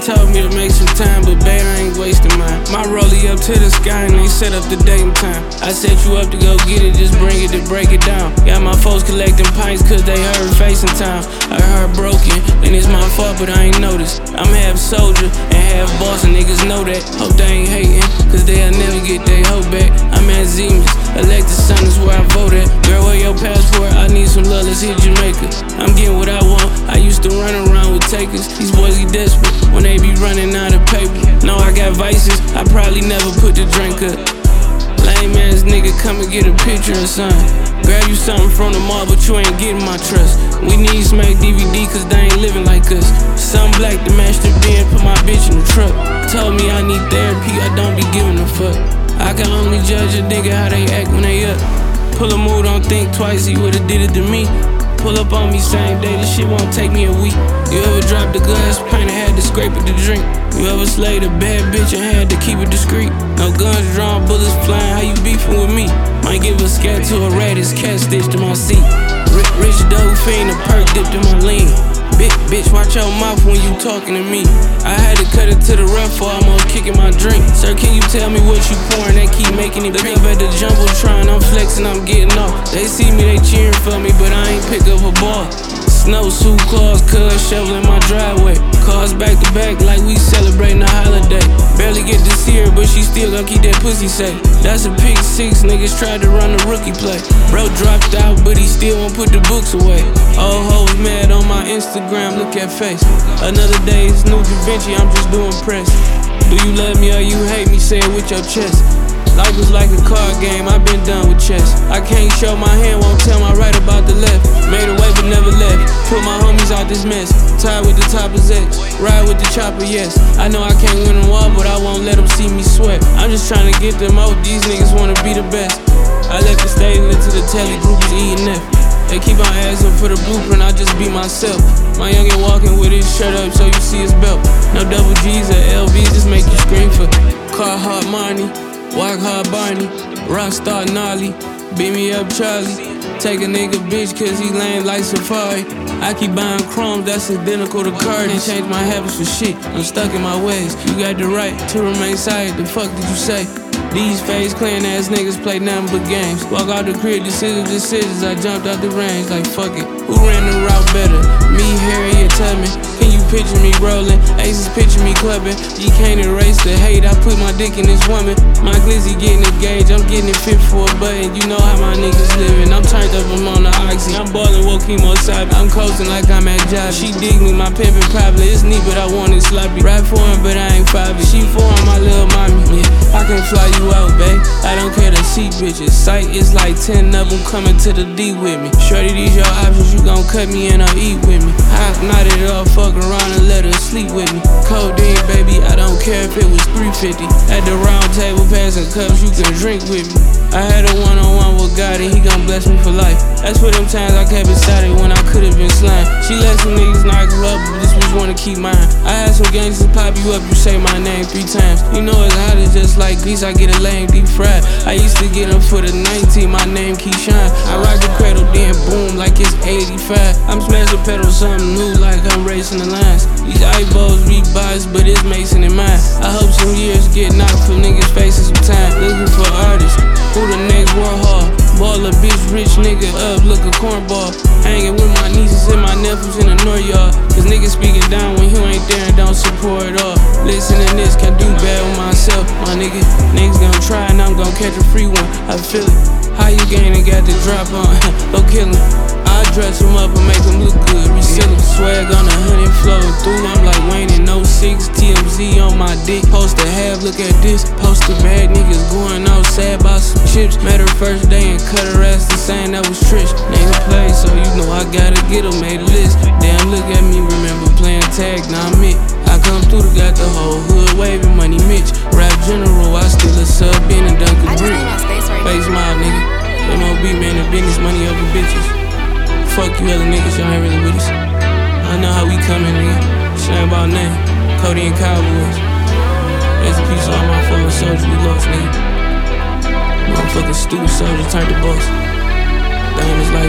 told me to make some time, but babe, I ain't wasting mine. My rollie up to the sky and they set up the dating time. I set you up to go get it, just bring it to break it down. Got my folks collecting pints cause they heard facing time. I heard broken, and it's my fault, but I ain't noticed. I'm half soldier and half boss, and niggas know that. Hope they ain't hating, cause they'll never get their hoe back. I'm at Siemens, elected son is where I vote at. Girl, where your passport? I need some love, let's hit Jamaica. I'm getting what I want, I used to run around with takers. These boys get desperate when they be running out of paper. No, I got vices, I probably never put the drink up. Lame ass nigga, come and get a picture or something. Grab you something from the mall, but you ain't getting my trust. We need Smack DVD, cause they ain't living like us. Some black to match the bin, put my bitch in the truck. Told me I need therapy, I don't be giving a fuck. I can only judge a nigga how they act when they up. Pull a mood, don't think twice, he would've did it to me. Pull up on me same day, this shit won't take me a week. You ever dropped the glass pint and had to scrape it to drink? You ever slayed a bad bitch and had to keep it discreet? No guns drawn, bullets flying, how you beefing with me? Might give a scat to a rat, it's cat stitched to my seat. Rich dope fiend, a perk dipped in my lean. Bitch, watch your mouth when you talking to me. I had to cut it to the rough or almost kicking my drink. Sir, can you tell me what you pouring? They keep making it big. Up at the Jumbotron, I'm flexing, I'm getting off. They see me, they cheering for me, but I ain't pick up a ball. Snowsuit claws, cuz shoveling my driveway. Cars back to back like we celebrating a holiday. Barely get to see her, but she still gon' keep that pussy safe. That's a pick six, niggas tried to run a rookie play. Bro dropped out, but he still won't put the books away. Old hoes mad on my Instagram, look at face. Another day, it's new Da Vinci, I'm just doing press. Do you love me or you hate me? Say it with your chest. Life is like a card game, I've been done with chess. I can't show my hand, won't tell my right about the left. Made a way but never left, put my homies out this mess. Tied with the toppers X, ride with the chopper, yes. I know I can't win them all, but I won't let them see me sweat. I'm just trying to get them out, these niggas wanna be the best. I left the stage into the telly, group is eating F. They keep on asking for the blueprint, I just be myself. My youngin' walking with his shirt up so you see his belt. No double G's or LVs, just make you scream for Carhartt Marnie, Walk Hard Barney, Rockstar Gnarly, beat me up Charlie. Take a nigga bitch cause he lame like Safari. I keep buying chromes, that's identical to Cardi. Ain't changed my habits for shit, I'm stuck in my ways. You got the right to remain silent, the fuck did you say? These face clan ass niggas play nothing but games. Walk out the crib, decisions, I jumped out the range like fuck it. Who ran the route better? Me, Harry, or Tubman? Can you picture me rolling? Aces picture me clubbing. You can't erase the hate, I put my dick in this woman. My glizzy getting engaged, I'm getting it fit for a button. You know how my niggas living, I'm turned up, I'm on the oxy. I'm ballin' Wokimo Sabi, I'm coasting like I'm at job. She dig me, my pimpin' probably, it's neat but I want it sloppy. Rap for him but I ain't 5. She for him, my little mommy. Yeah, I can fly you out, babe. I don't care to see bitches. Sight is like 10 of them coming to the D with me. Shorty, these your options, you gon' cut me and I'll eat with me. I knotted it off, fuck around and let her sleep with me. Codeine, baby, I don't care if it was 350. At the round table, passing cups, you can drink with me. I had a one-on-one with God and he gon' bless me for life. That's for them times I kept excited when I could've been slime. She let some niggas knock her up, but this was one to keep mine. I had some gangsters pop you up, you say my name 3 times. You know it's hot, it's just like grease, I get a lame deep fried. I used to get them for the 19, my name keep shine. I rock the cradle, then boom like it's 85. I'm smashing pedal, something new like I'm racing the lines. These eyeballs be biased, but it's Mason in mine. I hope some years get knocked from niggas' faces some time. Looking for artists, who the next Warhol? Ball a bitch, rich nigga up, look a cornball. Hanging with my nieces and my nephews in the North Yard. Cause niggas speaking down when you ain't there and don't support it all. Listen to this, can do bad with myself, my nigga. Niggas gon' try and I'm gon' catch a free one, I feel it. How you gaining, got the drop on, go kill him. I dress him up and make him look good, reseal him. Swag on 100 flowing through, I'm like Wayne in 06. TMZ on my dick, post a half, look at this. Post a bad niggas going outside by some chips. Met her first day and cut her ass the same, that was Trish. Nigga play, so you know I gotta get her, made a list. Damn, look at me, remember playing tag, now I'm it. I come through, got the whole hood waving, money Mitch. Rap general, I still a sub in and dunk a brick. Face mob, nigga. MOB, man, the business, money over bitches. Fuck you other niggas, y'all ain't really with us. I know how we coming, nigga. Shame about name. Cody and Cowboys. There's a piece of all my fallen soldiers we lost, nigga. Motherfucking stupid soldier turned to boss. Damn, it's like